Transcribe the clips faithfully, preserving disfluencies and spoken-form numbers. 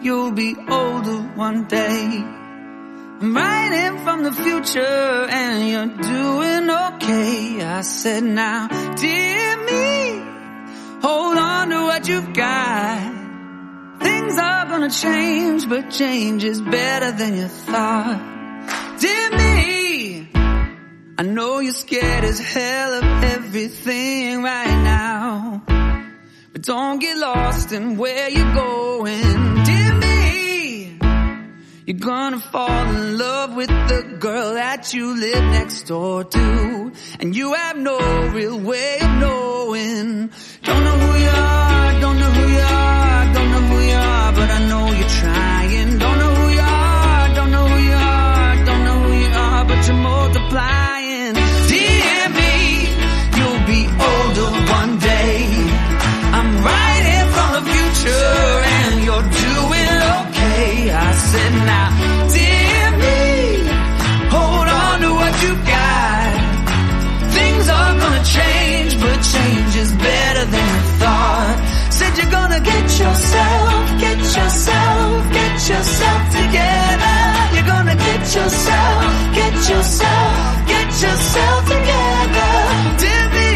you'll be older one day. I'm writing from the future and you're doing okay. I said, now, dear me, hold on to what you've got. Things are gonna change, but change is better than you thought. Dear me, I know you're scared as hell of everything right now, but don't get lost in where you're going. Dear me, you're gonna fall in love with the girl that you live next door to, and you have no real way of knowing. Don't know who you are, don't know who you are, don't know who you are, but I know you're trying. Don't know who you are, don't know who you are, don't know who you are, but you're multiplying. Dear me, you'll be older one day. I'm writing from the future and you're doing okay. I said, now, dear me, hold on to what you got. Things are gonna change, but change is better than you thought. Said you're gonna get yourself, get yourself, get yourself together. You're gonna get yourself, get yourself, get yourself together. Dear me,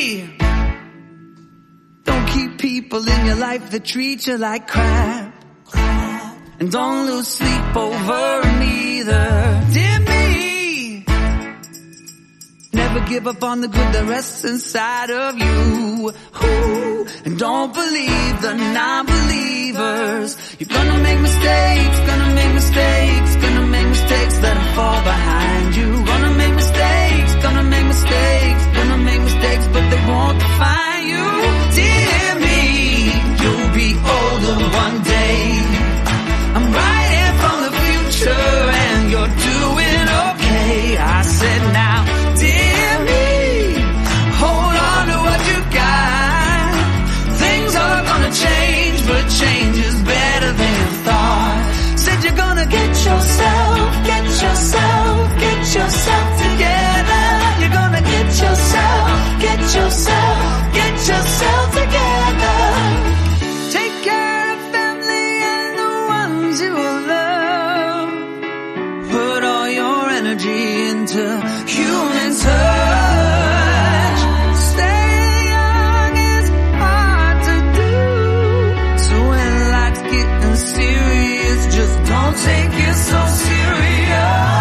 don't keep people in your life that treat you like crap. And don't lose sleep over them either. Dear me, never give up on the good that rests inside of you. Ooh, and don't believe the non-believers. You're gonna make mistakes, gonna make mistakes, gonna make mistakes, let them fall behind you. Gonna make mistakes, gonna make mistakes, gonna make mistakes, but they won't define you. Dear me, you'll be older one day. I'm writing from the future and you're doing okay. I said, now, dear me, hold on to what you got. Things are gonna change, but change is better than you thought. Said you're gonna get yourself, get yourself, get yourself together. You're gonna get yourself, get yourself, get yourself together. Take care of family and the ones you love. Put all your energy into human touch. Stay young is hard to do, so when life's getting serious, just don't take it so serious.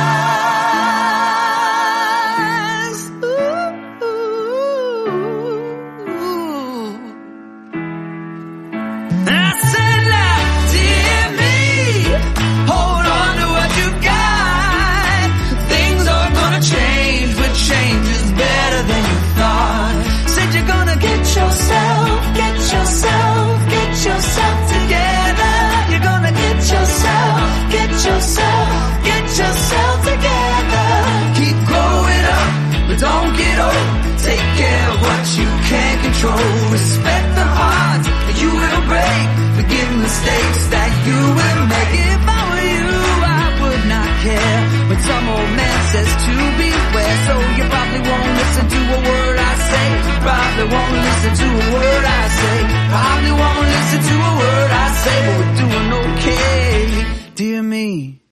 Ooh, ooh, ooh. And I said, now, dear me, hold on to what you got. Things are gonna change, but change is better than you thought. Said you're gonna get yourself, get yourself, get yourself together. You're gonna get yourself, get yourself, get yourself together. Keep growing up, but don't get old. Take care of what you can't control. Respect the heart that you will break. Forgive mistakes that you will make. If I were you, I would not care, but some old man says to beware. So you probably won't listen to a word I say. Probably won't listen to a word I say. Probably won't listen to a word I say. But we're doing okay, dear me.